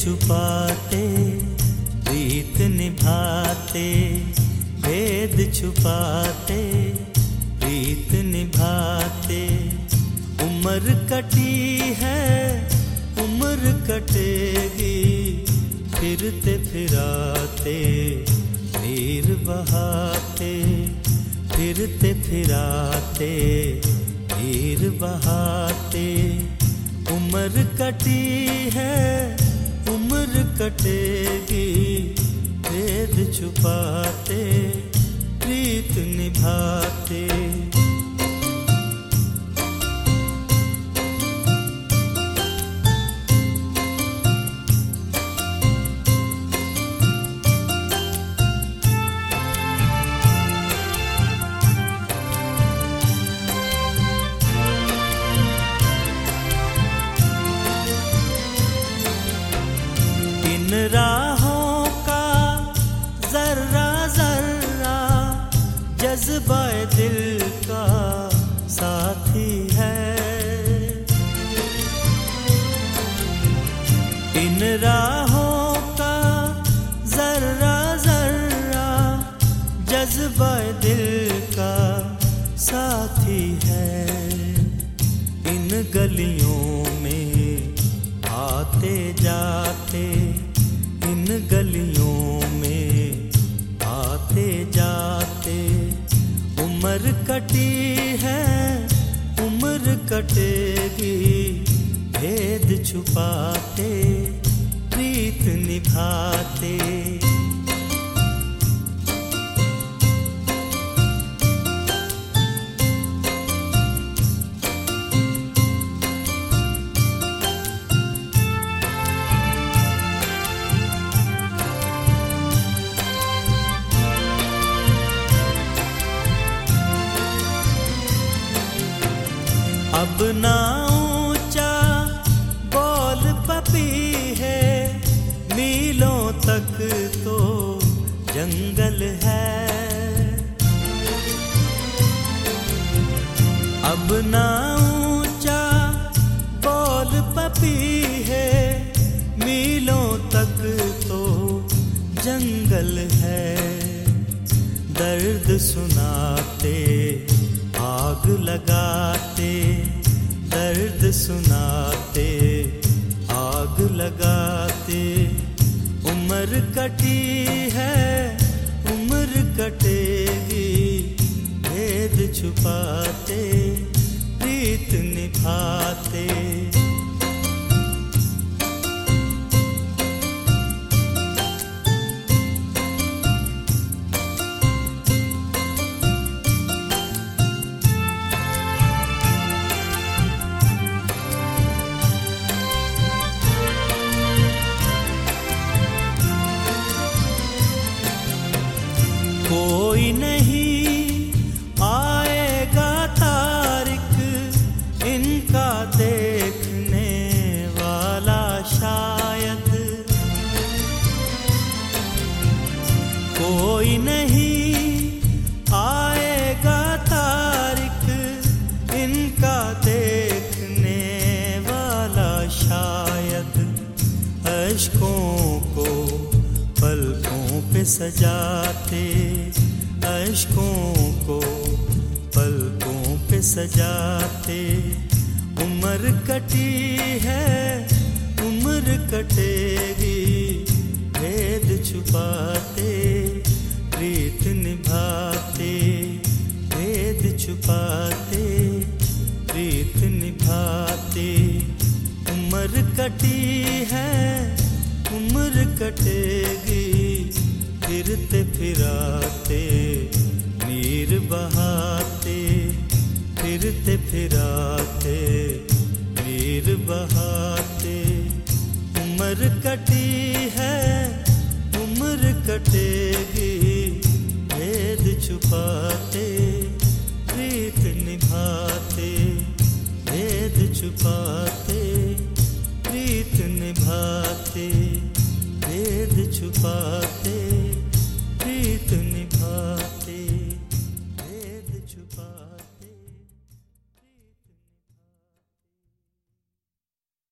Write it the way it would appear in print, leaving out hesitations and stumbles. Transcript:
छुपाते, प्रीत निभाते, भेद छुपाते, प्रीत निभाते। उम्र कटी है, उम्र कटेगी, फिरते फिराते, नीर बहाते, फिरते फिराते, नीर बहाते। उम्र कटी है, उम्र कटेगी, भेद छुपाते, प्रीत निभाते। इन राहों का जर्रा जर्रा जज्बा-ए दिल का साथी है। इन राहों का जर्रा जर्रा जज्बा-ए दिल का साथी है। इन गलियों में आते जाते, इन गलियों में आते जाते। उम्र कटी है, उम्र कटेगी, भेद छुपाते, प्रीत निभाते। अब ना ऊंचा बोल पपी है, मीलों तक तो जंगल है। अब ना ऊंचा बोल पपी है, मीलों तक तो जंगल है। दर्द सुनाते, आग लगाते, दर्द सुनाते, आग लगाते। उम्र कटी है, उम्र कटेगी, भेद छुपाते, प्रीत निभाते। कोई नहीं आएगा तारिक इनका देखने वाला शायद। कोई नहीं आएगा तारिक इनका देखने वाला शायद। अश्कों को पलकों पे सजाते, अश्कों को पलकों पे सजाते। उम्र कटी है, उम्र कटेगी, भेद छुपाते, प्रीत निभाते, भेद छुपाते, प्रीत निभाते। उम्र कटी है, उम्र कटेगी, फिरते फिराते, नीर बहाते, फिरते फिराते, नीर बहाते। उम्र कटी है, उम्र कटेगी, भेद छुपाते, प्रीत निभाते, भेद छुपाते, प्रीत निभाते, भेद छुपाते।